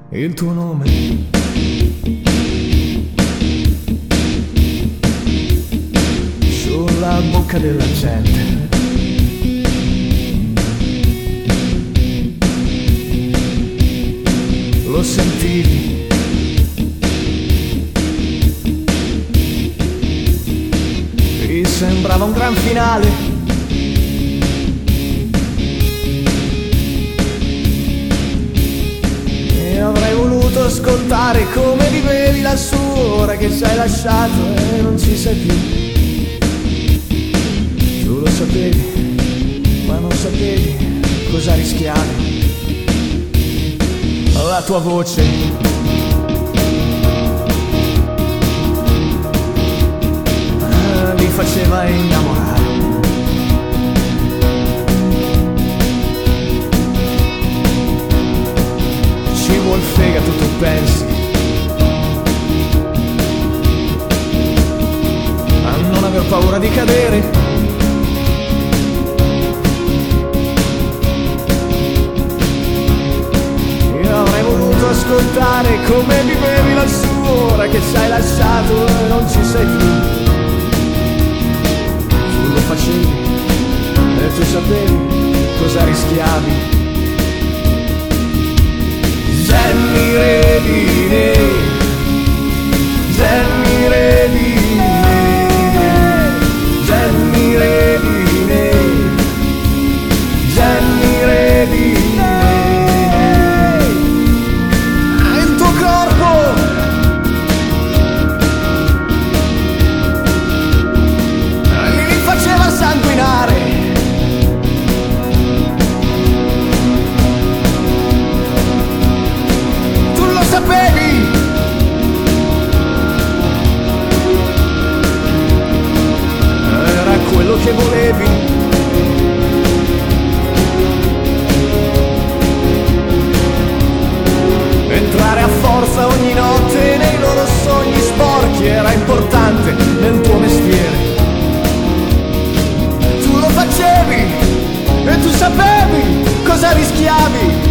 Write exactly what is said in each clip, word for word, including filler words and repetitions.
il tuo nome. Sulla bocca della gente. Lo sentivi. Mi sembrava un gran finale. E avrei voluto ascoltare come vivevi lassù, ora che ci hai lasciato e non ci sei più. Tu lo sapevi, ma non sapevi cosa rischiavi. La tua voce li faceva innamorare. Ci vuol fegato, tu pensi, a non aver paura di cadere. Ascoltare come vivevi lassù, ora che ci hai lasciato e non ci sei più. Tu lo facevi e tu sapevi cosa rischiavi. Jenny Redine, Jenny Redine, Jenny Redine, Jenny Redine. Che volevi, entrare a forza ogni notte nei loro sogni sporchi era importante nel tuo mestiere. Tu lo facevi e tu sapevi cosa rischiavi.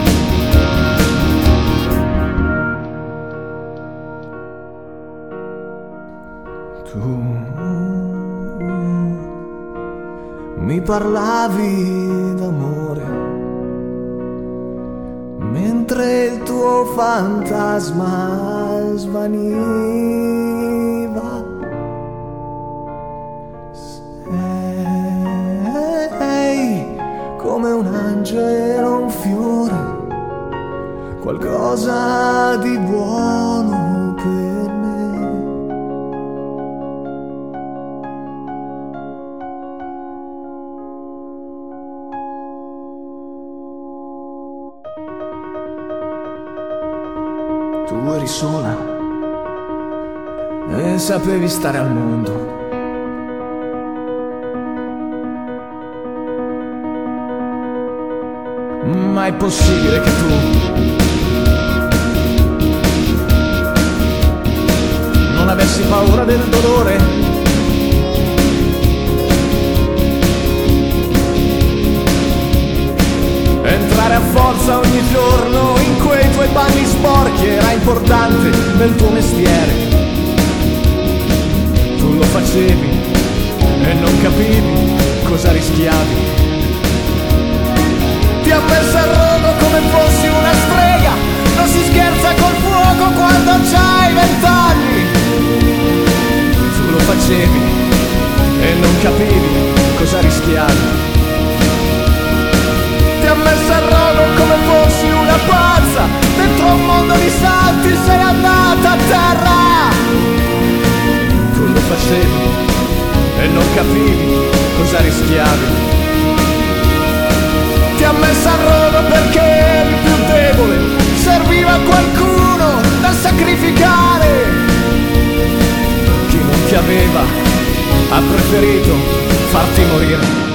Tu mi parlavi d'amore, mentre il tuo fantasma svaniva. Sei come un angelo, un fiore, qualcosa di buono per me. Tu eri sola e sapevi stare al mondo. Ma è possibile che tu non avessi paura del dolore? Entrare a forza ogni giorno in quei tuoi panni sporchi era importante nel tuo mestiere. Tu lo facevi e non capivi cosa rischiavi. Ti ha messo a rogo come fossi una strega. Non si scherza col fuoco quando c'hai vent'anni. Tu lo facevi e non capivi cosa rischiavi. Ti ha messo a rogo come fossi una pazza. Dentro un mondo di salti sei andata a terra. Tu lo facevi e non capivi cosa rischiavi. Ti ha messo a rogo perché eri più debole. Serviva qualcuno da sacrificare. Chi non ti aveva ha preferito farti morire.